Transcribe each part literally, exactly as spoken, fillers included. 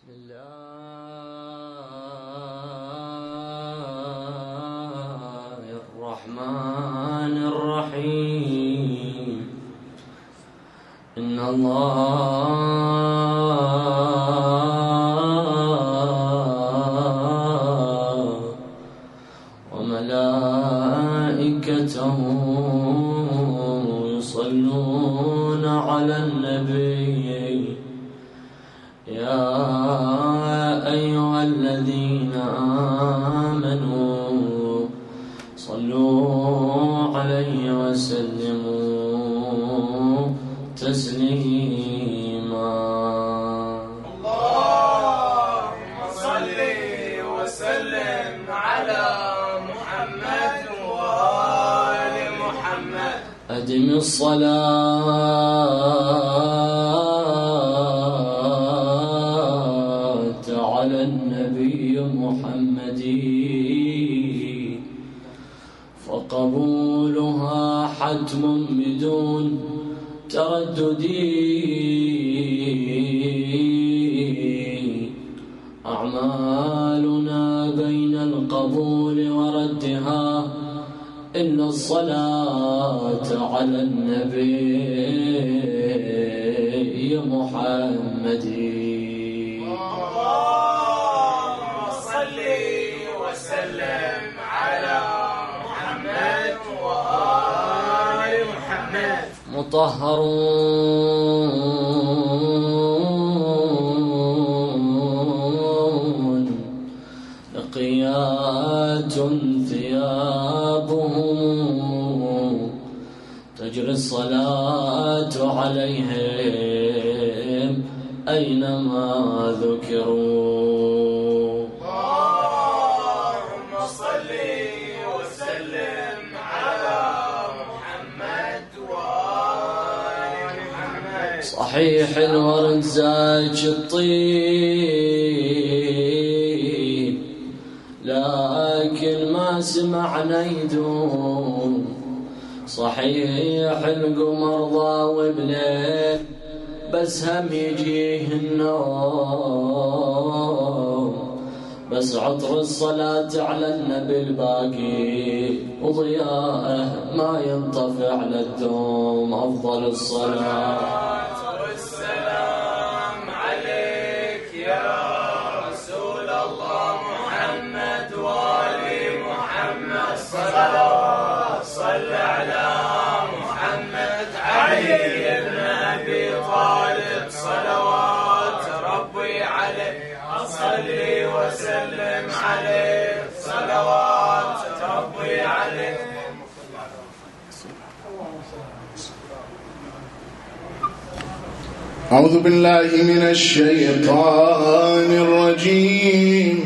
بسم الله الرحمن الرحيم. إن الله وملائكته يصلون على النبي يا أيها الذين آمنوا صلوا عليه وسلموا تسليما. اللهم صل وسلم على محمد وآل محمد. أدم الصلاة على النبي محمد فقبولها حتم بدون تردد. أعمالنا بين القبول وردها إن الصلاة على النبي محمد. اللهم صل وسلم على محمد وآل محمد. مطهرون نقيات ثيابهم تجري الصلاة عليهم أينما ذكروا. اللهم صل وسلم على محمد وآل محمد. صحيح الورد زاج الطيب لكن ما سمعنا يدوم. صحيح القمر ضاوي بليل بس هم يجيه النوم. بس عطر الصلاة على النبي الباقي وضياءه ما ينطفئ على الدوم. أفضل الصلاة والسلام عليك يا رسول الله محمد وآل محمد. صلوات صل على محمد علي بن أبي طالب صلوات ربي عليه. صلي وسلم عليه صلوات ربي عليه. أعوذ بالله من الشيطان الرجيم.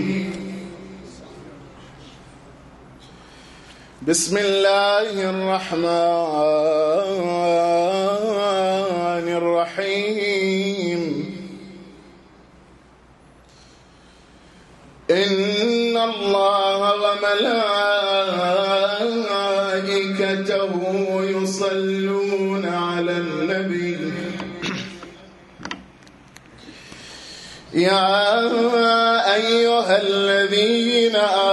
بسم الله الرحمن الرحيم. إن الله وملائكته يصلون على النبي يا أيها الذين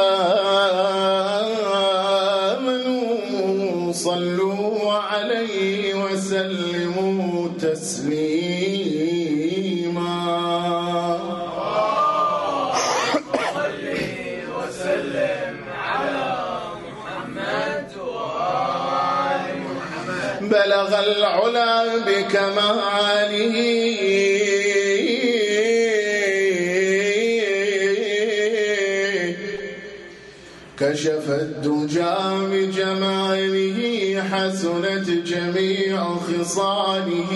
آمنوا صلوا عليه وسلموا تسليما. صل وسلم على محمد وآل محمد. بلغ العلا بكماله كشف الدجى بجماله حسنت جميع خصاله.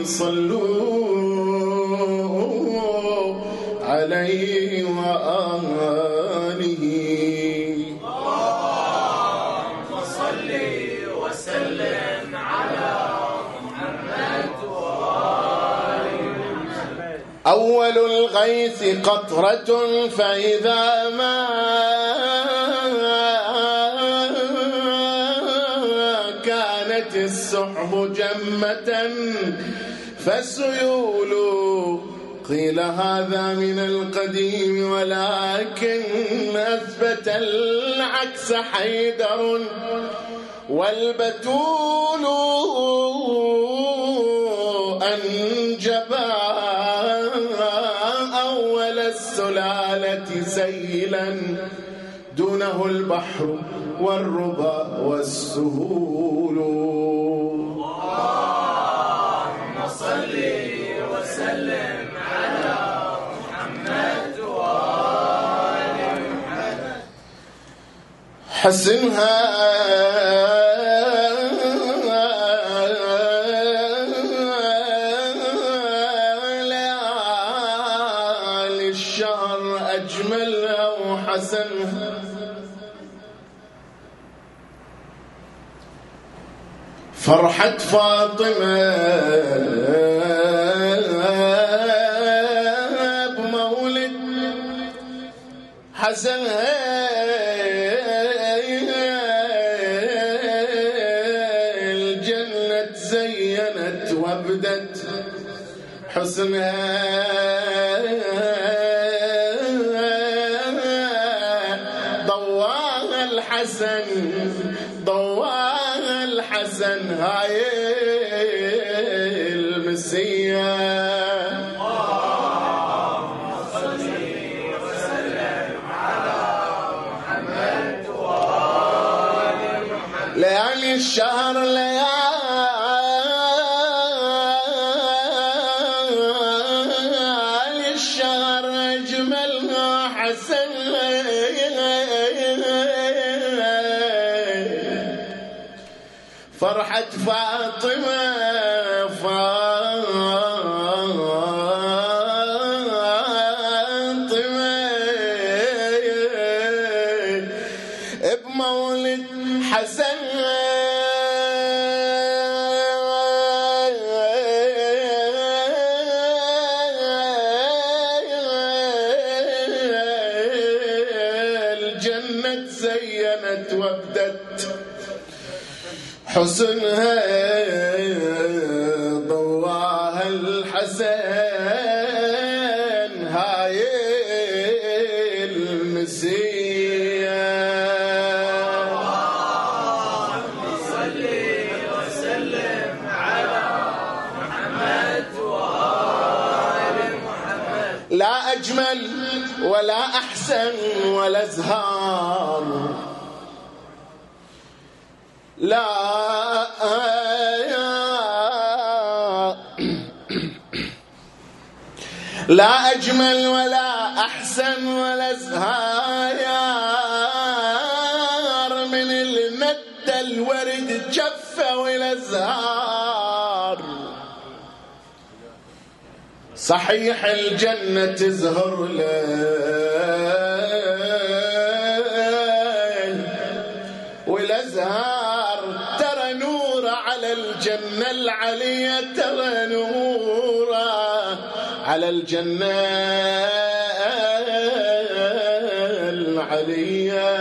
صلوا عليه وآله. اللهم صل وسلم على محمد وآل محمد. أول الغيث قطرة فإذا ما كانت السحب جمة فالسيول قيل هذا من القديم ولكن أثبت العكس حيدر والبتول أنجبا أول السلالة سيلا دونه البحر والربا والسهول. اللهم صل وسلم على محمد وآل محمد. حسنها ليالي الشهر أجملها وحسنها فرحة فاطمة بمولد حسنها الجنة زينت وابدت حسنها ضواها الحسن ضواها الحسن هاي المسيا. اللهم صل وسلم على محمد وآل محمد. ليالي الشهر ليالي الشهر أجملها حسن فرحة فاطمة فاطمة بمولد حسن الجنة زينت وابدت حسنها ضواها الحسن هاي المسيا. اللهم صل وسلم على محمد وآل محمد. لا أجمل ولا أحسن ولا أزهار لا لا أجمل ولا أحسن ولا أزهار من المد الورد جفة والأزهار. صحيح الجنة تزهر ليل والأزهار ترى نور على الجنة العلية ترى نور على الجنة العلية.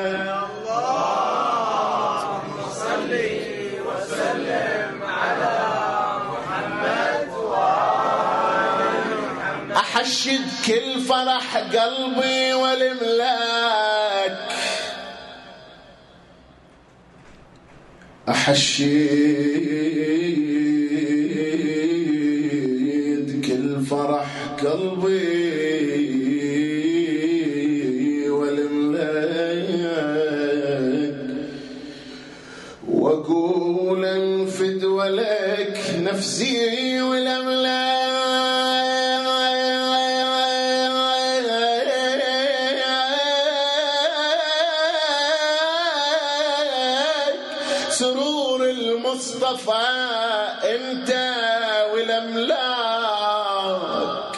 اللهم صل وسلم على محمد وآل محمد. أحشد كل فرح قلبي والملاك أحشد كل فرح قلبي والملاك وأقول انفد ولك نفسي والأملاك سرور المصطفى انت والأملاك.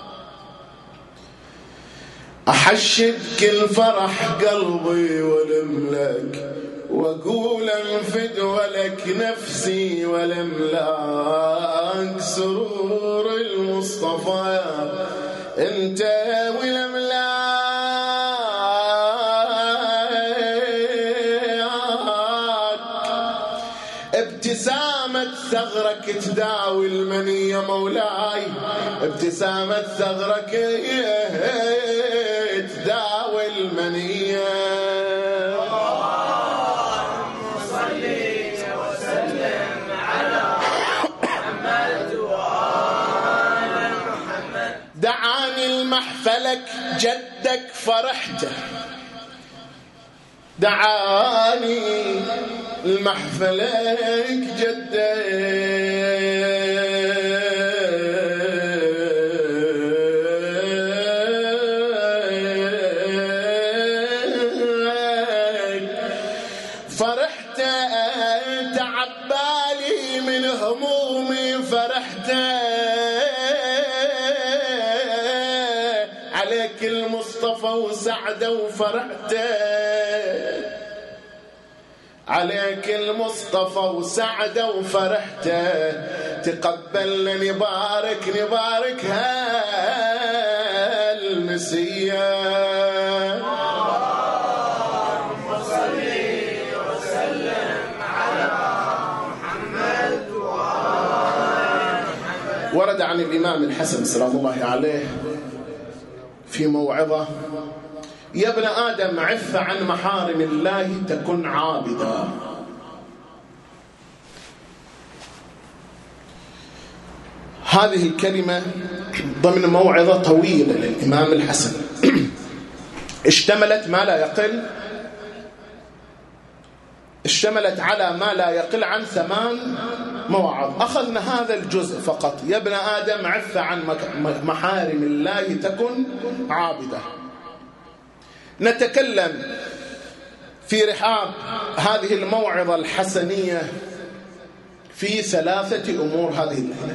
أحشد كل فرح قلبي والأملاك وأقول انفد ولك نفسي والأملاك سرور المصطفى انت والأملاك. ابتسامة ثغرك تداوي المنية مولاي ابتسامة ثغرك تداوي المنية. اللهم صل وسلم على محمد وآل محمد. دعاني المحفلك جدك فرحت، دعاني المحفلك جدك فرحت، تعبالي من همومي فرحت، عليك المصطفى وسعده وفرحت، عليك المصطفى وسعده وفرحت، تقبلنا نبارك نبارك هالمسية. اللهم صل وسلم على محمد وآل محمد. ورد عن الإمام الحسن سلام الله عليه في موعظة: يا ابن آدم عف عن محارم الله تكن عابدا. هذه الكلمة ضمن موعظة طويلة للإمام الحسن اشتملت ما لا يقل اشتملت على ما لا يقل عن ثمان مواعظ. أخذنا هذا الجزء فقط: يا ابن آدم عف عن محارم الله تكن عابدا. نتكلم في رحاب هذه الموعظة الحسنية في ثلاثة أمور هذه الليلة.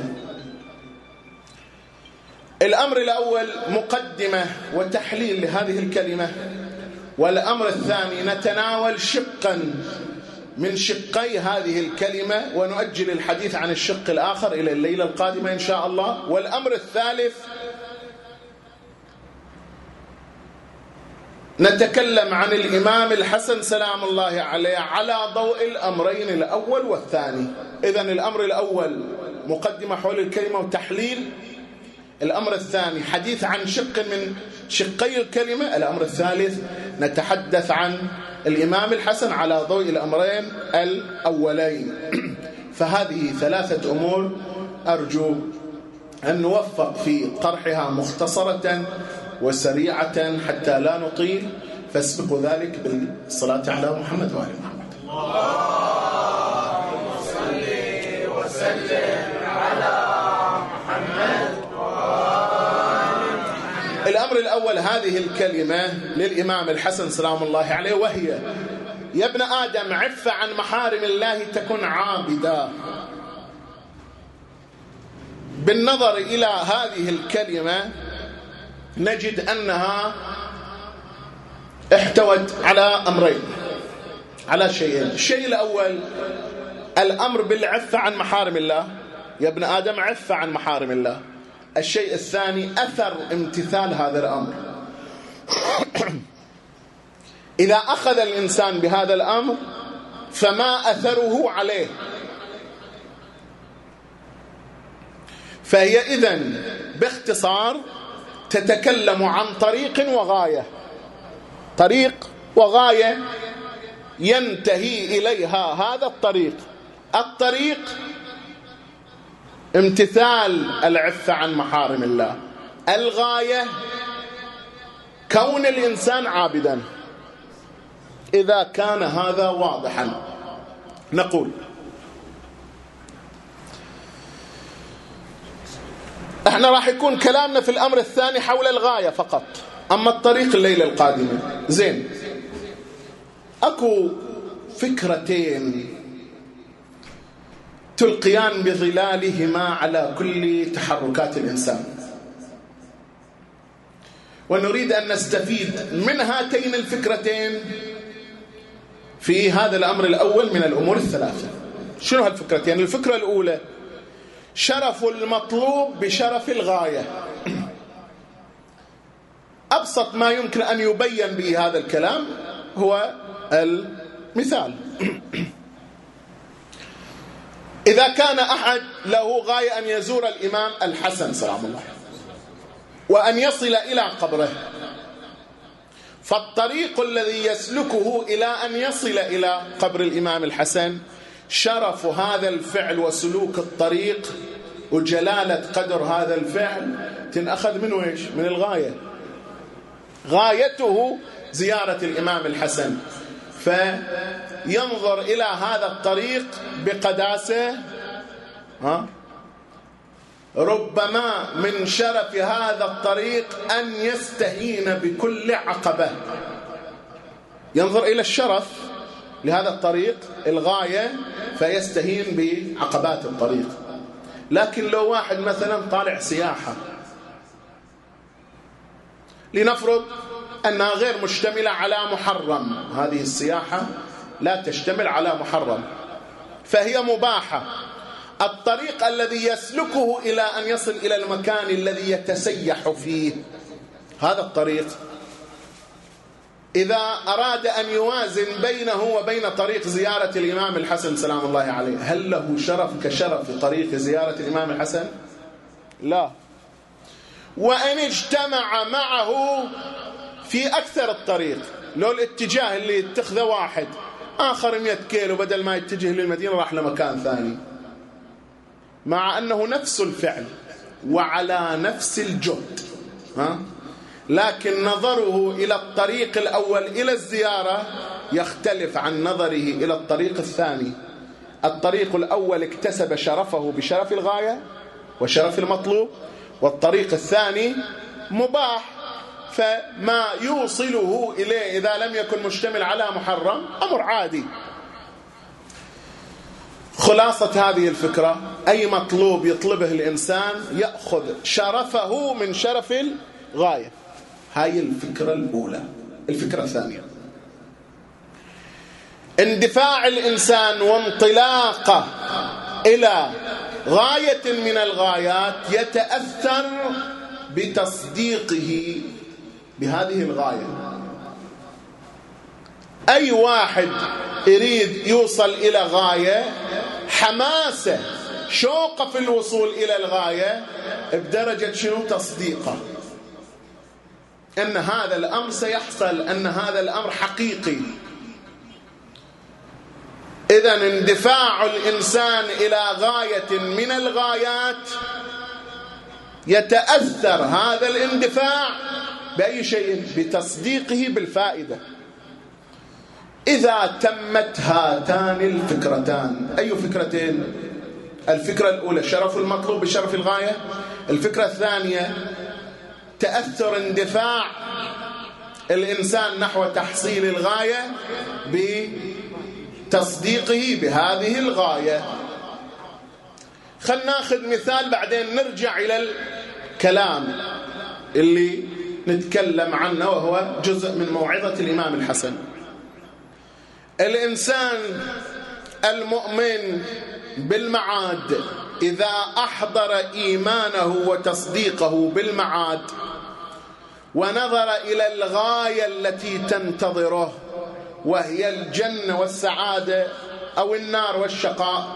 الأمر الأول مقدمة وتحليل لهذه الكلمة، والأمر الثاني نتناول شقا من شقي هذه الكلمة ونؤجل الحديث عن الشق الآخر إلى الليلة القادمة إن شاء الله. والأمر الثالث نتكلم عن الإمام الحسن سلام الله عليه على ضوء الأمرين الأول والثاني. إذن الأمر الأول مقدمة حول الكلمة وتحليل، الأمر الثاني حديث عن شق من شقي الكلمة، الأمر الثالث نتحدث عن الإمام الحسن على ضوء الأمرين الأولين. فهذه ثلاثة أمور أرجو أن نوفق في طرحها مختصرة وسريعة حتى لا نطيل، فاسبقوا ذلك بالصلاة على محمد وآل محمد. اللهم صل وسلم على محمد وآل محمد. الأمر الأول هذه الكلمة للإمام الحسن سلام الله عليه، وهي: يا ابن آدم عف عن محارم الله تكن عابدا. بالنظر إلى هذه الكلمة نجد أنها احتوت على أمرين، على شيئين. الشيء الأول الأمر بالعفة عن محارم الله، يا ابن آدم عف عن محارم الله. الشيء الثاني أثر امتثال هذا الأمر. إذا أخذ الإنسان بهذا الأمر فما أثره عليه. فهي إذن باختصار تتكلم عن طريق وغاية، طريق وغاية ينتهي إليها هذا الطريق. الطريق امتثال العفة عن محارم الله، الغاية كون الإنسان عابدا. إذا كان هذا واضحا نقول احنا راح يكون كلامنا في الأمر الثاني حول الغاية فقط، أما الطريق الليلة القادمة. زين، أكو فكرتين تلقيان بظلالهما على كل تحركات الإنسان، ونريد أن نستفيد من هاتين الفكرتين في هذا الأمر الأول من الأمور الثلاثة. شنو هالفكرتين؟ الفكرة الأولى شرف المطلوب بشرف الغاية. أبسط ما يمكن أن يبين به هذا الكلام هو المثال. إذا كان أحد له غاية أن يزور الإمام الحسن سلام الله عليه، وأن يصل إلى قبره. فالطريق الذي يسلكه إلى أن يصل إلى قبر الإمام الحسن شرف هذا الفعل وسلوك الطريق وجلالة قدر هذا الفعل تنأخذ من ويش؟ من الغاية. غايته زيارة الإمام الحسن، فينظر إلى هذا الطريق بقداسة. ها؟ ربما من شرف هذا الطريق أن يستهين بكل عقبة، ينظر إلى الشرف لهذا الطريق الغاية فيستهين بعقبات الطريق. لكن لو واحد مثلا طالع سياحة، لنفرض أنها غير مشتملة على محرم، هذه السياحة لا تشتمل على محرم فهي مباحة، الطريق الذي يسلكه إلى أن يصل إلى المكان الذي يتسيح فيه، هذا الطريق إذا أراد أن يوازن بينه وبين طريق زيارة الإمام الحسن سلام الله عليه، هل له شرف كشرف طريق زيارة الإمام الحسن؟ لا. وأن اجتمع معه في أكثر الطريق، لو الاتجاه اللي يتخذه واحد آخر مئة كيلو بدل ما يتجه للمدينة راح لمكان ثاني، مع أنه نفس الفعل وعلى نفس الجهد، ها؟ لكن نظره إلى الطريق الأول إلى الزيارة يختلف عن نظره إلى الطريق الثاني. الطريق الأول اكتسب شرفه بشرف الغاية وشرف المطلوب، والطريق الثاني مباح، فما يوصله إليه إذا لم يكن مشتمل على محرم أمر عادي. خلاصة هذه الفكرة، أي مطلوب يطلبه الإنسان يأخذ شرفه من شرف الغاية. هاي الفكرة الأولى. الفكرة الثانية، اندفاع الإنسان وانطلاقه إلى غاية من الغايات يتأثر بتصديقه بهذه الغاية. أي واحد يريد يوصل إلى غاية حماسة شوق في الوصول إلى الغاية بدرجة شنو؟ تصديقه أن هذا الأمر سيحصل، أن هذا الأمر حقيقي. إذن اندفاع الإنسان إلى غاية من الغايات يتأثر هذا الاندفاع بأي شيء؟ بتصديقه بالفائدة. إذا تمت هاتان الفكرتان، أي فكرتين؟ الفكرة الأولى شرف المطلوب بشرف الغاية، الفكرة الثانية تأثر اندفاع الإنسان نحو تحصيل الغاية بتصديقه بهذه الغاية. خلنا ناخذ مثال بعدين نرجع إلى الكلام اللي نتكلم عنه وهو جزء من موعظة الإمام الحسن. الإنسان المؤمن بالمعاد إذا أحضر إيمانه وتصديقه بالمعاد ونظر إلى الغاية التي تنتظره وهي الجنة والسعادة أو النار والشقاء،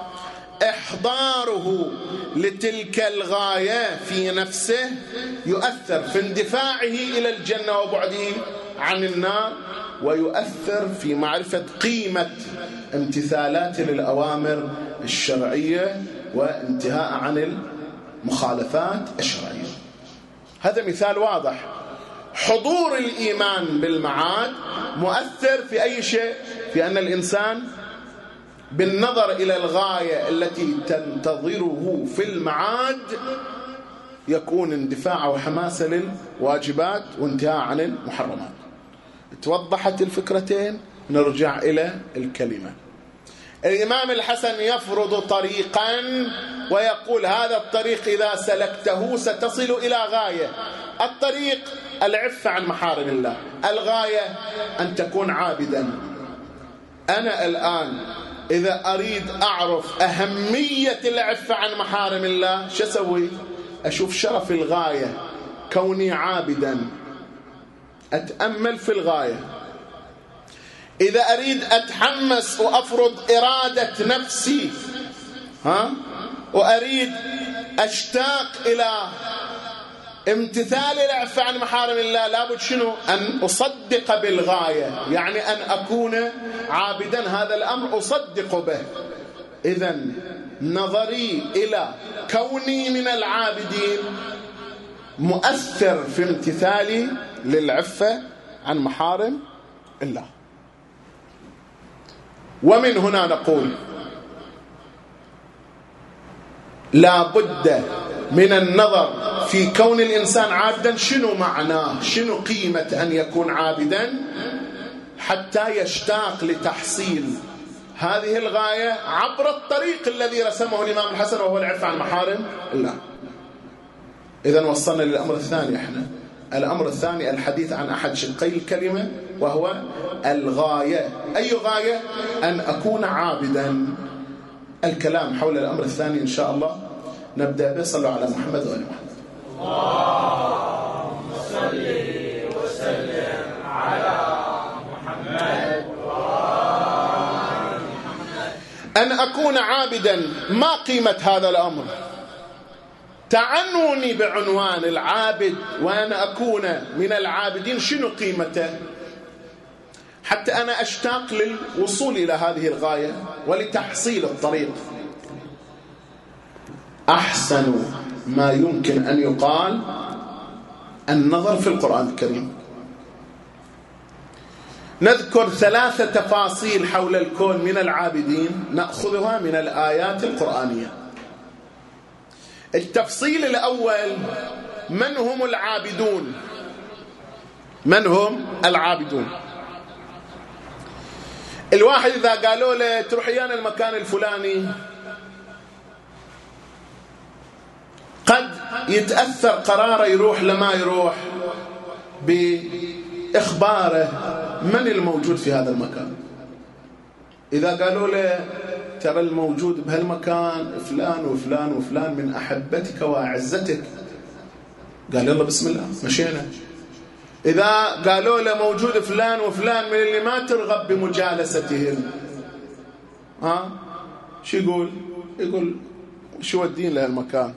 إحضاره لتلك الغاية في نفسه يؤثر في اندفاعه إلى الجنة وبعده عن النار، ويؤثر في معرفة قيمة امتثالات للأوامر الشرعية وانتهاء عن المخالفات الشرعية. هذا مثال واضح. حضور الإيمان بالمعاد مؤثر في أي شيء؟ في أن الإنسان بالنظر إلى الغاية التي تنتظره في المعاد يكون اندفاع وحماسة للواجبات وانتهاء عن المحرمات. توضحت الفكرتين، نرجع إلى الكلمة. الإمام الحسن يفرض طريقا ويقول هذا الطريق إذا سلكته ستصل إلى غاية. الطريق العفة عن محارم الله، الغاية أن تكون عابدا. أنا الآن إذا أريد أعرف أهمية العفة عن محارم الله شو أسوي؟ أشوف شرف الغاية، كوني عابدا، أتأمل في الغاية. إذا أريد أتحمس وأفرض إرادة نفسي، ها، وأريد أشتاق إلى امتثال الإعفاء عن محارم الله لابد شنو؟ أن أصدق بالغاية، يعني أن أكون عابدا، هذا الأمر أصدق به. إذن نظري إلى كوني من العابدين مؤثر في امتثالي للعفة عن محارم الله. ومن هنا نقول لا بد من النظر في كون الإنسان عابدا، شنو معناه، شنو قيمة أن يكون عابدا، حتى يشتاق لتحصيل هذه الغاية عبر الطريق الذي رسمه الإمام الحسن وهو العفة عن محارم الله. إذن وصلنا للأمر الثاني. احنا الأمر الثاني الحديث عن أحد شقي الكلمة وهو الغاية. أي غاية؟ أن أكون عابدا. الكلام حول الأمر الثاني إن شاء الله نبدأ به. صلوا على محمد وآل محمد. اللهم صل وسلم على محمد وآل محمد. أن أكون عابدا، ما قيمة هذا الأمر؟ تعنوني بعنوان العابد وأن أكون من العابدين، شنو قيمته حتى أنا أشتاق للوصول إلى هذه الغاية ولتحصيل الطريق. أحسن ما يمكن أن يقال النظر في القرآن الكريم. نذكر ثلاثة تفاصيل حول الكون من العابدين نأخذها من الآيات القرآنية. التفصيل الأول، من هم العابدون؟ من هم العابدون؟ الواحد إذا قالوا له تروح يانا المكان الفلاني قد يتأثر قراره يروح لما يروح بإخباره من الموجود في هذا المكان. إذا قالوا له ترى الموجود بهالمكان فلان وفلان وفلان من أحبتك وأعزتك، قال يلا بسم الله مشينا. إذا قالوا له موجود فلان وفلان من اللي ما ترغب بمجالستهم، ها شو يقول؟ يقول شو الدين لهالمكان.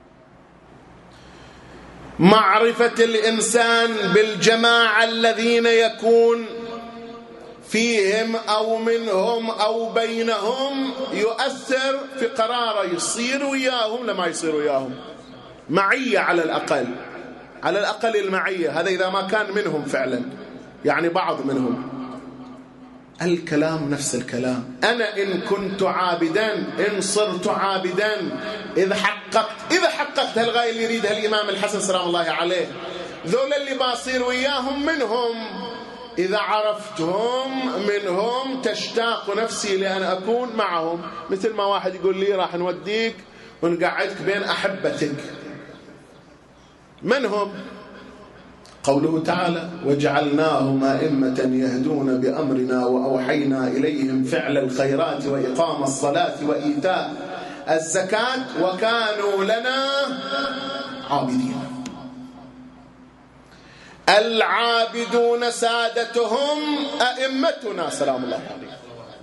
معرفة الإنسان بالجماعة الذين يكون فيهم أو منهم أو بينهم يؤثر في قراره يصير وياهم لما يصير وياهم. معية على الأقل، على الأقل المعية، هذا إذا ما كان منهم فعلا، يعني بعض منهم. الكلام نفس الكلام. أنا إن كنت عابدا، إن صرت عابدا، إذا حققت إذا حققت هالغاية اللي يريدها الإمام الحسن سلام الله عليه، ذول اللي باصير وياهم منهم، إذا عرفتهم منهم تشتاق نفسي لأن أكون معهم. مثل ما واحد يقول لي راح نوديك ونقعدك بين أحبتك، من هم؟ قوله تعالى وجعلناهم أئمة يهدون بأمرنا وأوحينا إليهم فعل الخيرات وإقام الصلاة وإيتاء الزكاة وكانوا لنا عابدين. العابدون سادتهم أئمتنا سلام الله عليهم.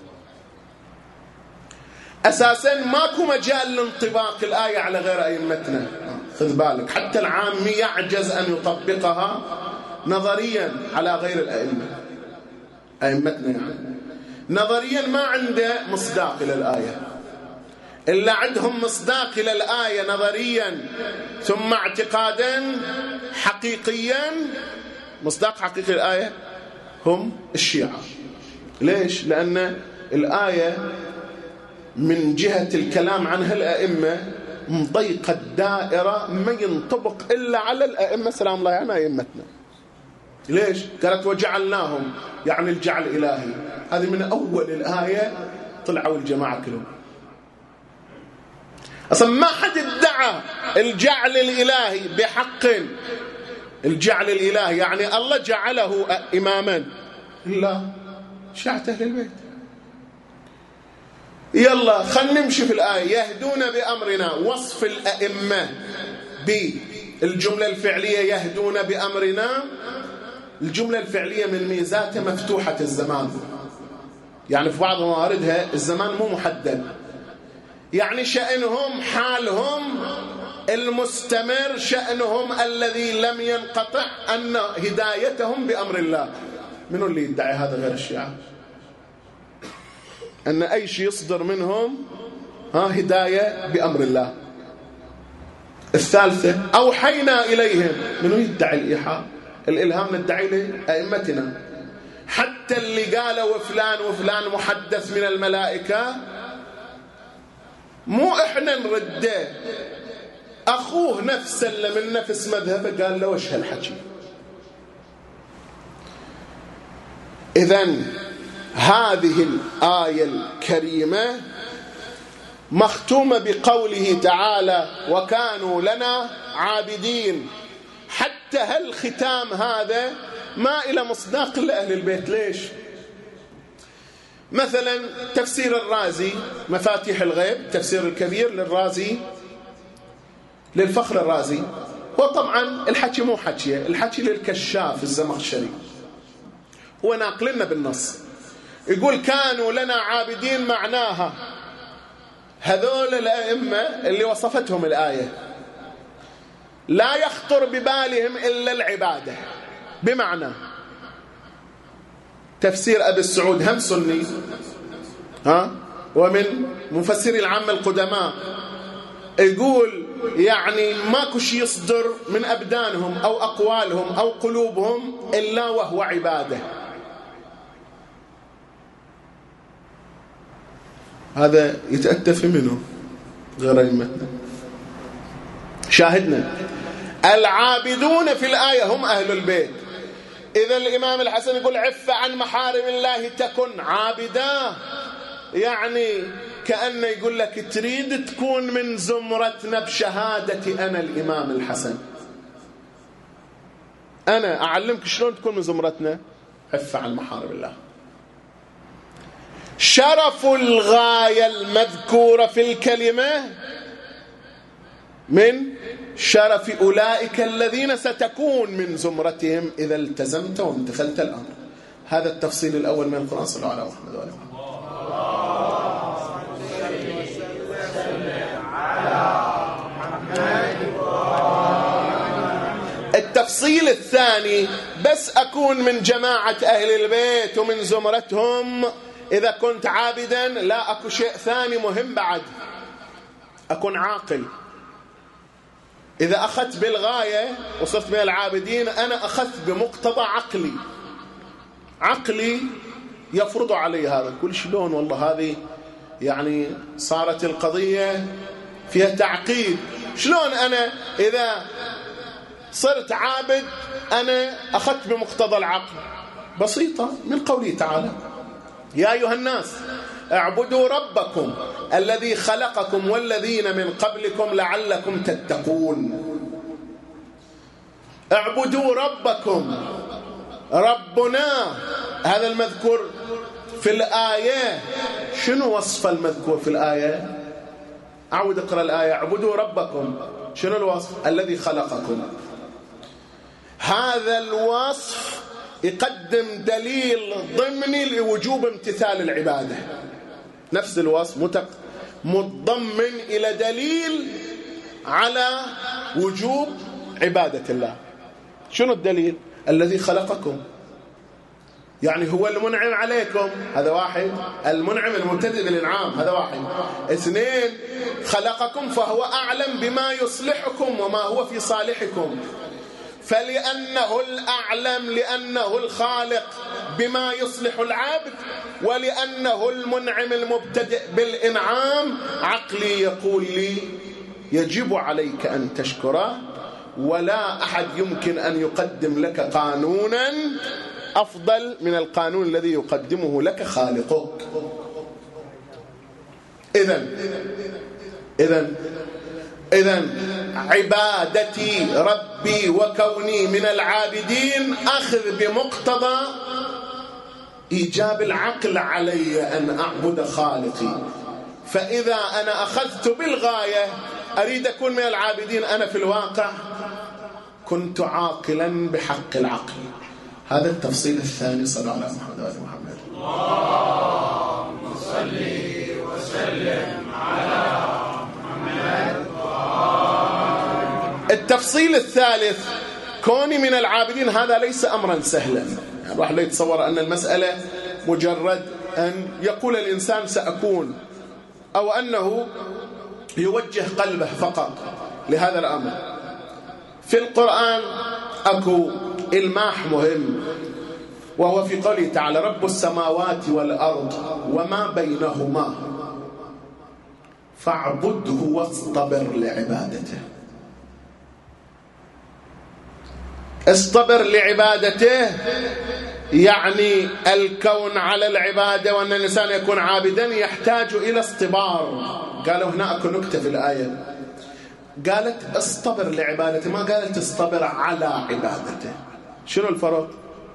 أساسا ماكو مجال لانطباق الآية على غير أئمتنا. خذ بالك، حتى العامي يعجز أن يطبقها نظريا على غير الأئمة، أئمتنا يعني نظريا ما عنده مصداق إلى الآية. إلا عندهم مصداق إلى الآية نظريا ثم اعتقادا حقيقيا. مصداق حقيقي الآية هم الشيعة. ليش؟ لأن الآية من جهة الكلام عنها الأئمة مضيقة الدائرة، ما ينطبق إلا على الأئمة سلام الله عليهم أئمتنا. ليش؟ قالت وجعلناهم، يعني الجعل الإلهي. هذه من أول الآية طلعوا الجماعة كلهم. أصلا ما حد ادعى الجعل الإلهي بحق. الجعل الإلهي يعني الله جعله إماما، لا شيعة أهل البيت. يلا خلنا نمشي في الآية. يهدون بأمرنا، وصف الأئمة بالجملة الفعلية يهدون بأمرنا. الجملة الفعلية من ميزاتها مفتوحة الزمان، يعني في بعض مواردها الزمان مو محدد، يعني شأنهم حالهم المستمر شأنهم الذي لم ينقطع أن هدايتهم بأمر الله. منو اللي يدعي هذا غير الشيعة؟ أن أي شيء يصدر منهم ها هداية بأمر الله. الثالثة أوحينا إليهم. منو يدعي الإيحاء؟ الإلهام ندعي لأئمتنا. حتى اللي قالوا فلان وفلان محدث من الملائكة مو إحنا نرده، أخوه نفس اللي من نفس مذهبه قال له وش هالحكي. إذن هذه الآية الكريمة مختومة بقوله تعالى وكانوا لنا عابدين. حتى هالختام هذا ما إلى مصداق لأهل البيت. ليش؟ مثلا تفسير الرازي مفاتيح الغيب، تفسير الكبير للرازي للفخر الرازي، هو طبعا الحكي مو حكي، الحكي للكشاف الزمخشري، هو ناقلنا بالنص. يقول كانوا لنا عابدين، معناها هذول الأئمة اللي وصفتهم الآية لا يخطر ببالهم إلا العبادة. بمعنى تفسير أبي السعود هم سني ها ومن مفسري العامة القدماء، يقول يعني ماكو شيء يصدر من أبدانهم أو أقوالهم أو قلوبهم إلا وهو عبادة. هذا يتأتى في منه غير أئمتنا. شاهدنا العابدون في الآية هم أهل البيت. إذا الإمام الحسن يقول عف عن محارم الله تكن عابدا، يعني كأنه يقول لك تريد تكون من زمرتنا بشهادة أنا الإمام الحسن، أنا أعلمك شلون تكون من زمرتنا، عف عن محارم الله. شرف الغاية المذكورة في الكلمة من شرف أولئك الذين ستكون من زمرتهم إذا التزمت وامتثلت الأمر. هذا التفصيل الأول من القرآن. صلى الله عليه محمد وآله محمد. التفصيل الثاني بس أكون من جماعة أهل البيت ومن زمرتهم إذا كنت عابدا، لا أكو شيء ثاني مهم بعد، أكون عاقل. إذا أخذت بالغاية وصرت من العابدين، أنا أخذت بمقتضى عقلي، عقلي يفرض علي هذا. كل شلون والله هذه يعني صارت القضية فيها تعقيد. شلون أنا إذا صرت عابد أنا أخذت بمقتضى العقل؟ بسيطة، من قوله تعالى يا أيها الناس اعبدوا ربكم الذي خلقكم والذين من قبلكم لعلكم تتقون. اعبدوا ربكم، ربنا هذا المذكور في الآية. شنو وصف المذكور في الآية؟ أعود اقرأ الآية. اعبدوا ربكم، شنو الوصف؟ الذي خلقكم. هذا الوصف يقدم دليل ضمني لوجوب امتثال العبادة. نفس الوصف متضمن إلى دليل على وجوب عبادة الله. شنو الدليل؟ الذي خلقكم، يعني هو المنعم عليكم، هذا واحد. المنعم المبتدئ بالإنعام، هذا واحد. اثنين، خلقكم فهو أعلم بما يصلحكم وما هو في صالحكم. فلأنه الأعلم، لأنه الخالق بما يصلح العبد، ولأنه المنعم المبتدئ بالإنعام، عقلي يقول لي يجب عليك أن تشكره، ولا أحد يمكن أن يقدم لك قانونا أفضل من القانون الذي يقدمه لك خالقك. إذن إذن إذن عبادتي ربي وكوني من العابدين أخذ بمقتضى إيجاب العقل علي أن أعبد خالقي. فإذا أنا أخذت بالغاية أريد أكون من العابدين، أنا في الواقع كنت عاقلا بحق العقل. هذا التفصيل الثاني. صلى الله عليه محمد وآل محمد. اللهم صل وسلم على محمد. التفصيل الثالث، كوني من العابدين هذا ليس أمرا سهلا. يعني الواحد لا يتصور أن المسألة مجرد أن يقول الإنسان سأكون، أو أنه يوجه قلبه فقط لهذا الأمر. في القرآن أكو إلماح مهم، وهو في قوله تعالى رب السماوات والأرض وما بينهما فاعبده واصطبر لعبادته. اصطبر لعبادته يعني الكون على العبادة، وأن الإنسان يكون عابدا يحتاج إلى اصطبار. قالوا هنا أكو نكتة في الآية، قالت اصطبر لعبادته، ما قالت اصطبر على عبادته. شنو الفرق؟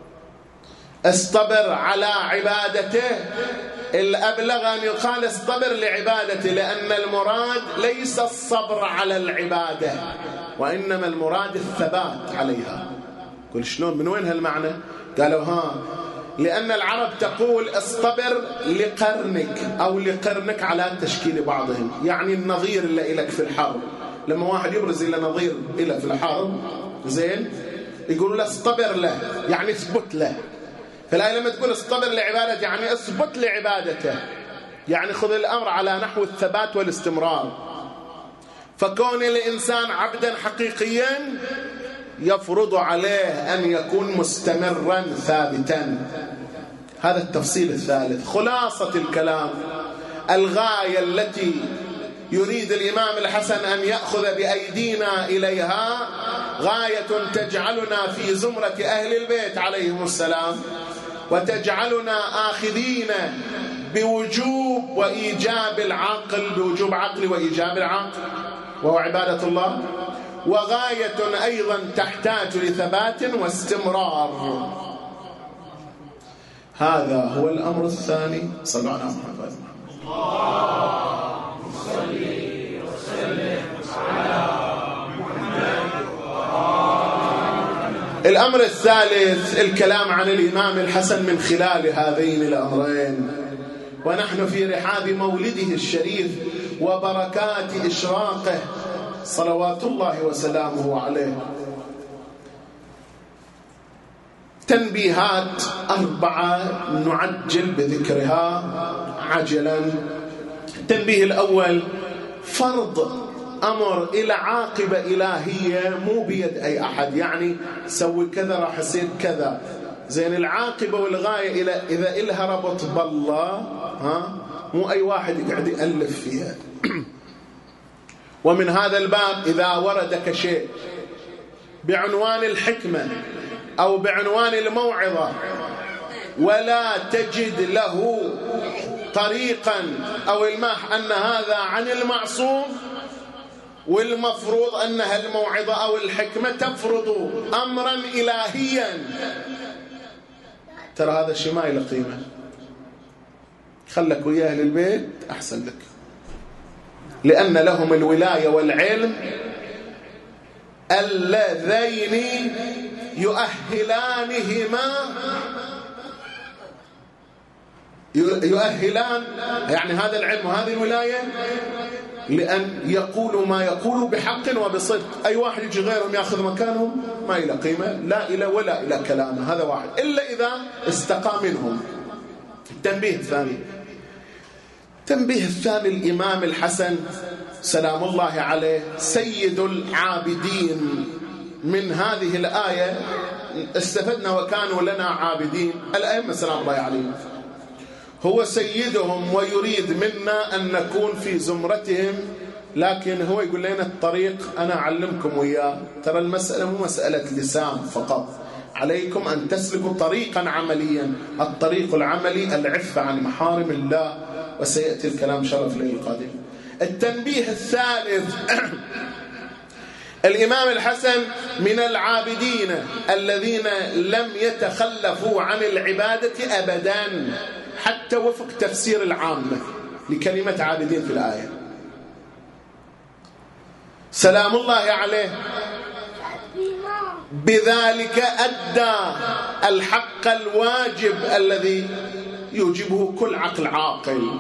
اصطبر على عبادته الأبلغ أن يقال اصطبر لعبادته، لأن المراد ليس الصبر على العبادة، وإنما المراد الثبات عليها. قل شلون؟ من وين هالمعنى؟ قالوا ها لأن العرب تقول اصطبر لقرنك أو لقرنك على تشكيل بعضهم، يعني النظير اللي إلك في الحرب. لما واحد يبرز إلى نظير إلى في الحرب زين يقولوا له اصطبر له، يعني اثبت له. فالآية لما تقول اصطبر لعبادته يعني اثبت لعبادته، يعني خذ الأمر على نحو الثبات والاستمرار. فكون الإنسان عبدا حقيقيا يفرض عليه أن يكون مستمرا ثابتا. هذا التفصيل الثالث. خلاصة الكلام، الغاية التي يريد الإمام الحسن أن يأخذ بأيدينا إليها غاية تجعلنا في زمرة أهل البيت عليهم السلام، وتجعلنا آخذين بوجوب وإيجاب العقل، بوجوب عقل وإيجاب العقل وهو عبادة الله، وغاية أيضا تحتاج لثبات واستمرار. هذا هو الأمر الثاني. صلوا على محمد. اللهم صل وسلم على محمد. الأمر الثالث الكلام عن الإمام الحسن من خلال هذين الأمرين، ونحن في رحاب مولده الشريف وبركات إشراقه صلوات الله وسلامه عليه. تنبيهات أربعة نعجل بذكرها عجلا. التنبيه الأول، فرض أمر إلى عاقبة إلهية مو بيد أي أحد، يعني سوي كذا راح يصير كذا. زين العاقبة والغاية إلى إذا إلها ربط بالله، ها مو أي واحد يقعد يألف فيها. ومن هذا الباب إذا وردك شيء بعنوان الحكمة أو بعنوان الموعظة ولا تجد له طريقا أو الماح أن هذا عن المعصوم، والمفروض أنها الموعظة أو الحكمة تفرض أمرا إلهيا، ترى هذا الشيء ما له قيمة. خلك ويا أهل البيت أحسن لك، لأن لهم الولاية والعلم اللذين يؤهلانهما يؤهلان يعني هذا العلم وهذه الولاية لأن يقولوا ما يقولوا بحق وبصدق. أي واحد يجي غيرهم يأخذ مكانهم ما إلى قيمة، لا إلى ولا إلى كلامه، هذا واحد، إلا إذا استقى منهم. التنبيه الثاني، التنبيه الثاني الإمام الحسن سلام الله عليه سيد العابدين. من هذه الآية استفدنا وكانوا لنا عابدين، الأئمة سلام الله عليهم هو سيدهم ويريد منا أن نكون في زمرتهم، لكن هو يقول لنا الطريق أنا أعلمكم وياه. ترى المسألة مو مسألة لسان فقط، عليكم أن تسلكوا طريقا عمليا. الطريق العملي العفة عن محارم الله، وسيأتي الكلام شرف ليل القادم. التنبيه الثالث الإمام الحسن من العابدين الذين لم يتخلفوا عن العبادة أبدا، حتى وفق تفسير العامة لكلمة عابدين في الآية. سلام الله عليه بذلك أدى الحق الواجب الذي يوجبه كل عقل عاقل،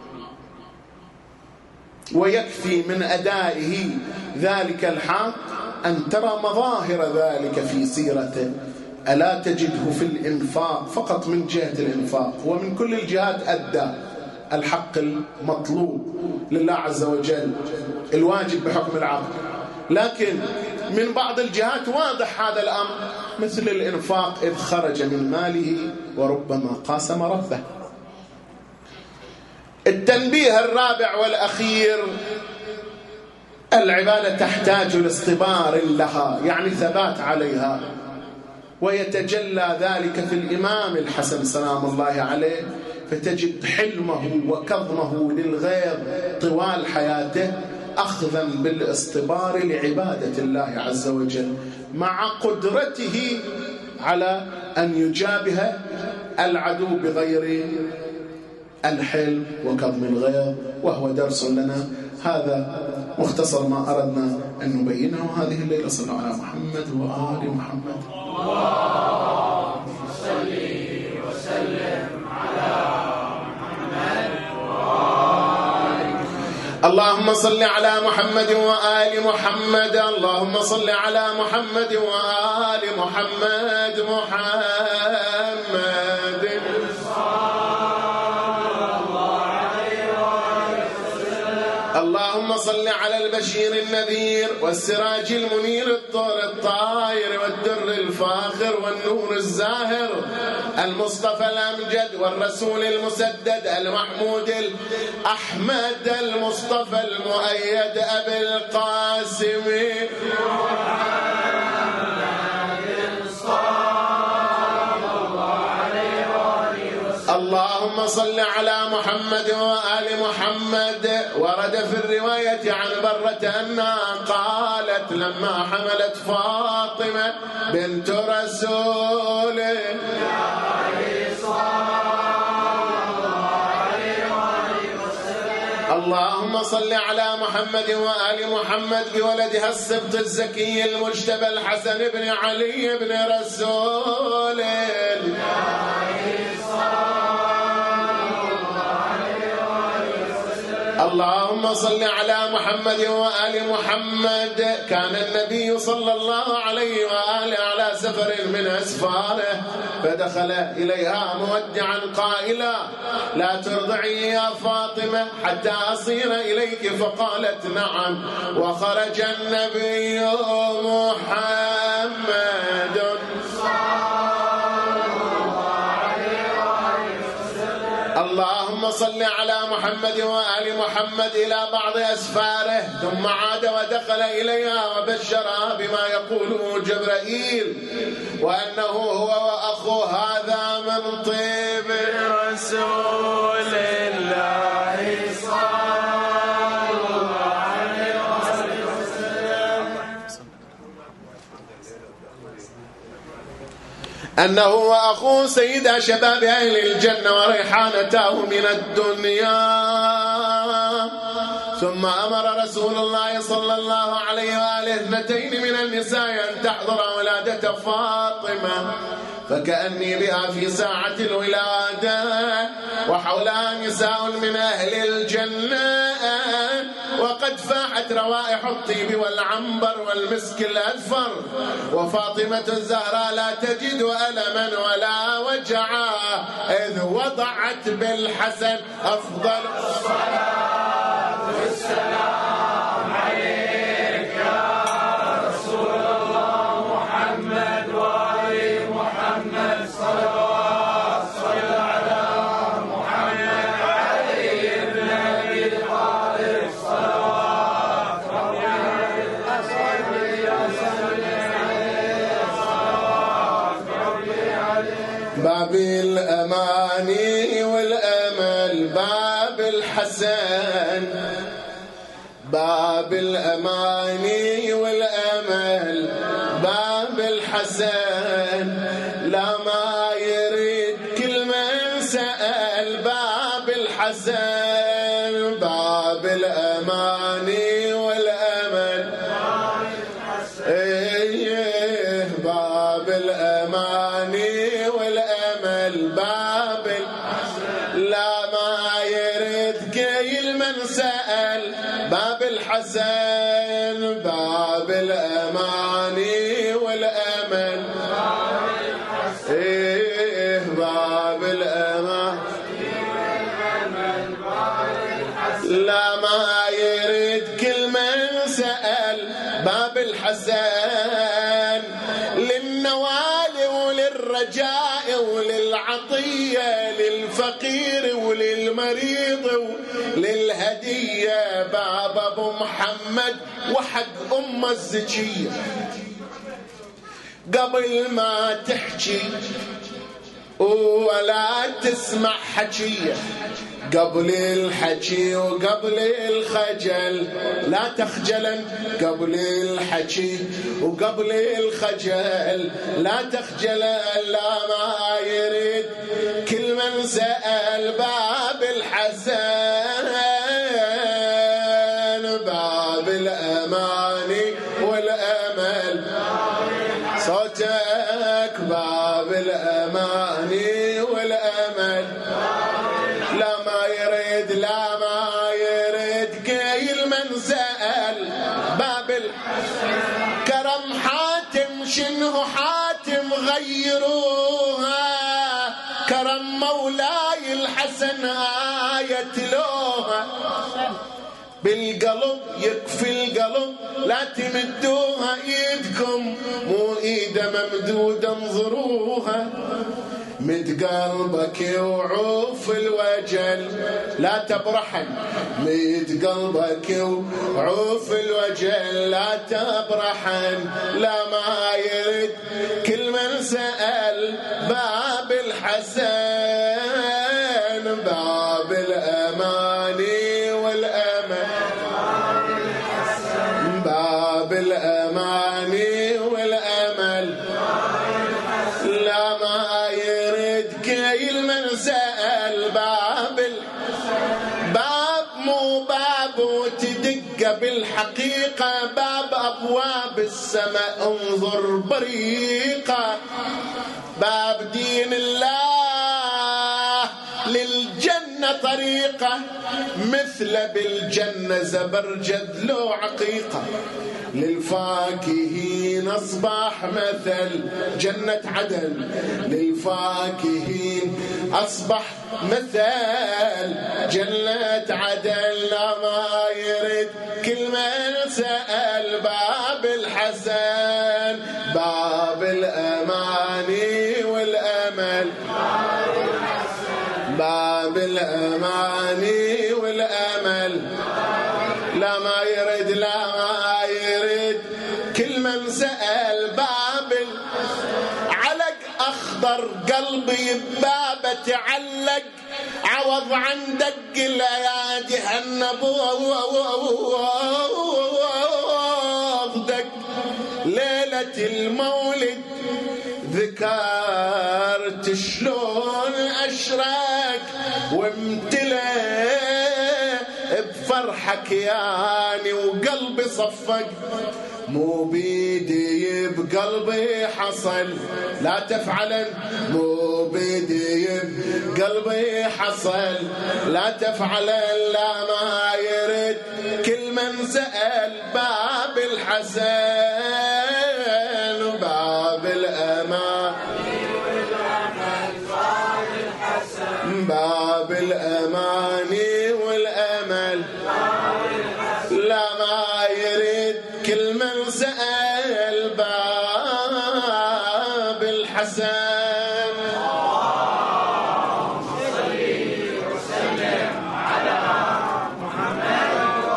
ويكفي من أدائه ذلك الحق أن ترى مظاهر ذلك في سيرته. ألا تجده في الإنفاق فقط من جهة الإنفاق، ومن كل الجهات أدى الحق المطلوب لله عز وجل الواجب بحكم العقل، لكن من بعض الجهات واضح هذا الأمر، مثل الإنفاق إذ خرج من ماله وربما قاسم ربه. التنبيه الرابع والأخير: العبادة تحتاج لاصطبار لها، يعني ثبات عليها، ويتجلى ذلك في الإمام الحسن سلام الله عليه، فتجد حلمه وكظمه للغيظ طوال حياته أخذا بالاصطبار لعبادة الله عز وجل، مع قدرته على أن يجابه العدو بغير الحلم وكظم الغيظ، وهو درس لنا. هذا مختصر ما أردنا أن نبينه هذه الليلة. صلى الله على محمد وآل محمد. اللهم صل وسلم على محمد وآل محمد. اللهم صل على محمد وآل محمد. اللهم صل على محمد وآل محمد. محمد اللهم صل على البشير النذير والسراج المنير الطور الطائر والدر الفاخر والنور الزاهر المصطفى الأمجد والرسول المسدد المحمود الأحمد المصطفى المؤيد أبي القاسم اللهم صل على محمد وآل محمد. ورد في الرواية عن برة أنها قالت لما حملت فاطمة بنت رسول اللهم صل على محمد وآل محمد بولدها السبط الزكي المجتبى الحسن بن علي بن رسول اللهم صل على محمد وآل محمد. كان النبي صلى الله عليه وآله على سفر من أسفاره، فدخل إليها مودعا قائلا: لا ترضعي يا فاطمة حتى أصير إليك، فقالت: نعم. وخرج النبي محمد اللهم صل على محمد وآل محمد إلى بعض أسفاره، ثم عاد ودخل إليها وبشرها بما يقوله جبرائيل، وأنه هو وأخو هذا من طيب رسول الله صلى الله عليه وسلم، أنه وأخوه سيد شباب أهل الجنة وريحانته من الدنيا. ثم أمر رسول الله صلى الله عليه وآله اثنتين من النساء أن تحضر ولادة فاطمة، فكأني بها في ساعة الولادة، وحولها نساء من أهل الجنة، وقد فاحت روائح الطيب والعنبر والمسك الأذفر، وفاطمة الزهراء لا تجد ألما ولا وجعا، إذ وضعت بالحسن أفضل الصلاة والسلام عليك يا رسول الله محمد وآل محمد صلوات صل على محمد علي بن أبي طالب صلوات ربي عليه صلوات ربي عليه. باب الأماني والأمل باب الحسن، باب الأماني والأمل باب الحسن، لا ما يريد كل من سأل باب الحسن، باب الأماني والأمل ايه باب الأماني والأمل باب الحسن، لا ما يريد كل من سأل باب الحسن، باب الأماني والأمل إيه باب الأمان لا ما يريد كل من سأل باب الحسن للنوال وللرجاء وللعطية للفقير وللمريض وللهدية باب أبو محمد وحق أمه الزكية قبل ما تحكي ولا تسمع حكيه قبل الحكي وقبل الخجل لا تخجلا قبل الحكي وقبل الخجل لا تخجلا لا ما يريد كل من سأل باب الحسن باب الأماني والأمل صوتك باب الأماني والأمل لا ما يريد لا ما يريد كيل من سأل باب الحسن كرم حاتم شنه حاتم غيروها كرم مولاي الحسن آية تلوها بالقلب يكفي القلب لا تمدوها ايدكم مو ايده ممدوده انظروها مد قلبك وعوف الوجل لا تبرحن مد قلبك وعوف الوجل لا تبرحن لا ما يرد كل من سأل باب الحسن باب الأماني والأمل باب الأماني والأمل لا ما يرد كيل من سأل باب باب مو باب وتدق بالحقيقة باب أبواب السماء انظر بريقة باب دين الله للجنة طريقة مثل بالجنة زبرجد لو عقيقة للفاكهين أصبح مثل جنة عدن للفاكهين أصبح مثل جنة عدن لا ما يرد كل من سأل باب الحسن باب الأماني والأمل باب الأماني والأمل لا ما يرد لا ما يرد كل من سأل باب علق أخضر قلبي ببابه تعلق عوض عن دق الأيادي هالنبوض دق ليلة المولد ذكرت شلون أشرك وامتلأ بفرحك ياني وقلبي صفق مو بيدي بقلبي حصل لا تفعلا مو بيدي بقلبي حصل لا تفعلا لا ما يرد كل من سأل باب الحسن باب الأمان باب الأماني والأمل لا ما يريد كل من سأل باب الحسن صلي وسلم على محمد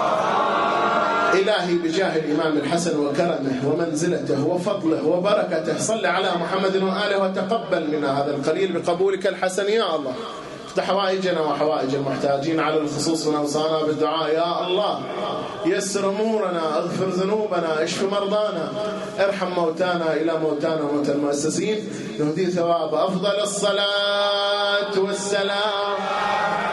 إلهي بجاه الإمام الحسن وكرمه ومنزلته وفضله وبركته صل على محمد وآله وتقبل منا هذا القليل بقبولك الحسن يا الله افتح حوائجنا وحوائج المحتاجين على الخصوص ونوصانا بالدعاء يا الله يسر أمورنا اغفر ذنوبنا اشف مرضانا ارحم موتانا إلى موتانا وموتى المؤسسين نهدي ثواب أفضل الصلاة والسلام